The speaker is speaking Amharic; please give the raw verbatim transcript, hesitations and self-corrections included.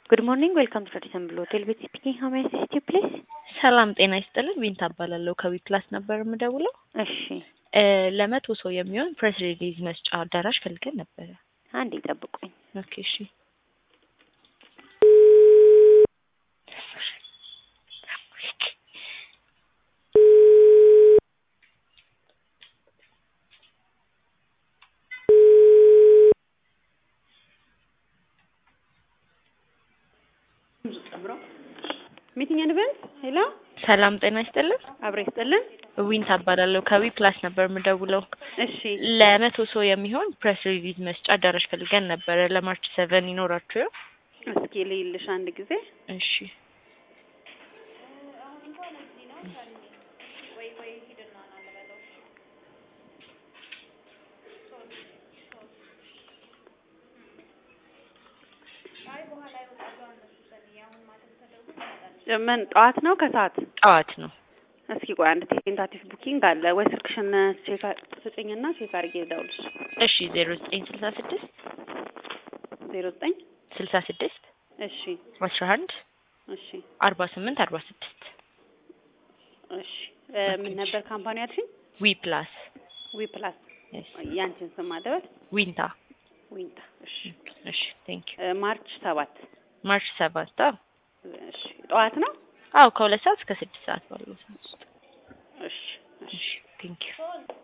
Good morning. Welcome to Radisson Blue Hotel. With speaking, how may I assist you, please? ሰላም ጤና ይስጥልን ዊንታ እባላለሁ ከዊፕላስ ነበር የምደውለው እሺ እ ለመቶ ሰው የሚሆን ፕሬስ ሪሊዝ መስጫ አዳራሽ ፈልገን ነበር። አንዴ ጠብቁኝ። ኦኬ እሺ ሚቲንግ ኢቨንት ሄሎ ሰላም ጤና ይስጥልን አብሬ ይስጥልን። ዊንታ እባላለሁ ከዊፕላስ ነበር የምደውለው። እሺ ለመቶ ሰው የሚሆን ፕሬስ ሪሊዝ መስጫ አዳራሽ ፈልገን ነበር ለማርች ሰቨን ይኖራችሁ? እስኪ ልይልሽ አንድ ጊዜ። እሺ ምን ጠዋት ነው ከሰዓት? ጠዋት ነው። እስኪ ቆይ አንድ ቴንታቲቭ ቡኪንግ አለ ወይ ስልክሽን ቼክ ስጪኝና ቼክ አድርጌ ልደውልሽ። እሺ ዜሮ ዘጠኝ ስልሳ ስድስት ዜሮ ዘጠኝ ስልሳ ስድስት እሺ አስራ አንድ እሺ አርባ ስምንት አርባ ስድስት እሺ ምን ነበር ካምፓኒ ያልሽኝ? ዊፕላስ ዊ ፕላስ ያንቺን ስም አደረስ? ዊንታ ዊንታ እሺ እሺ ቴንክ ዩ ማርች ሰባት ማርች ሰባት አዎ እሺ ጠዋት ነው? አዎ ከሁለት ሰዓት እስከ ስድስት ሰዓት ባለው ሰዓት ውስጥ እሺ እሺ ቴንክ ዩ